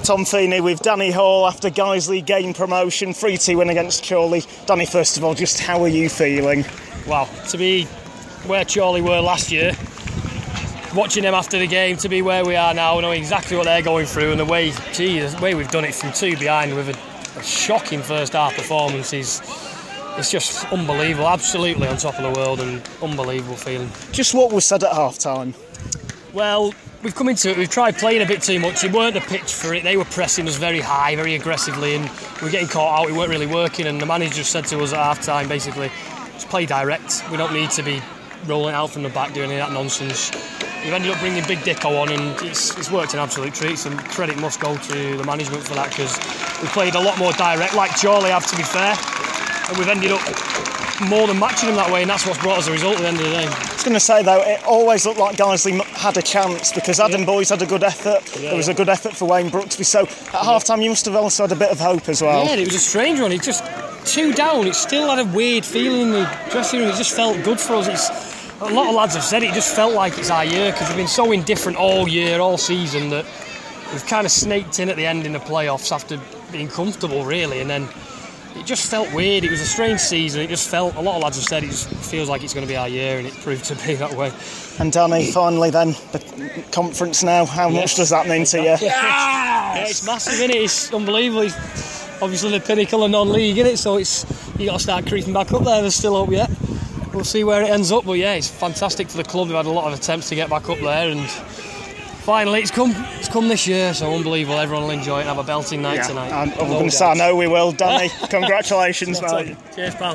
Tom Feeney with Danny Hall after Guiseley gained promotion, 3-2 win against Chorley. Danny, first of all, just how are you feeling? Wow, to be where Chorley were last year, watching them after the game, to be where we are now, knowing exactly what they're going through, and the way we've done it from 2 behind with a shocking first half performance it's just unbelievable, absolutely on top of the world, and unbelievable feeling. Just what was said at half time? Well, we've come into it, we've tried playing a bit too much. It weren't the pitch for it. They were pressing us very high, very aggressively, and we were getting caught out. We weren't really working, and the manager just said to us at half time, basically, just play direct. We don't need to be rolling out from the back, doing any of that nonsense. We've ended up bringing Big Dicko on, and it's worked an absolute treat. Some credit must go to the management for that, because we played a lot more direct, like Chorley have, to be fair, and we've ended up more than matching them that way, and that's what's brought us the result at the end of the day. I was going to say, though, it always looked like Guiseley had a chance, because Adam Boyes had a good effort. There was a good effort for Wayne Brooksby, so at half-time you must have also had a bit of hope as well. Yeah, it was a strange one. It just 2 down, it still had a weird feeling in the dressing room. It just felt good for us. A lot of lads have said it just felt like it's our year, because we've been so indifferent all year, all season, that we've kind of snaked in at the end in the playoffs after being comfortable, really, and then it just felt weird. It was a strange season. It just felt, a lot of lads have said, it just feels like it's going to be our year, and it proved to be that way. And Danny, finally then, the conference now, how much does that mean to you? Yeah, it's massive, isn't it? It's unbelievable. It's obviously the pinnacle of non-league, isn't it? So you got to start creeping back up there. There's still hope yet. We'll see where it ends up, but yeah, it's fantastic for the club. They've had a lot of attempts to get back up there, and finally it's come this year, so unbelievable. Everyone will enjoy it and have a belting night tonight. I'm going to say, I know we will. Danny, congratulations, mate. Cheers, pal.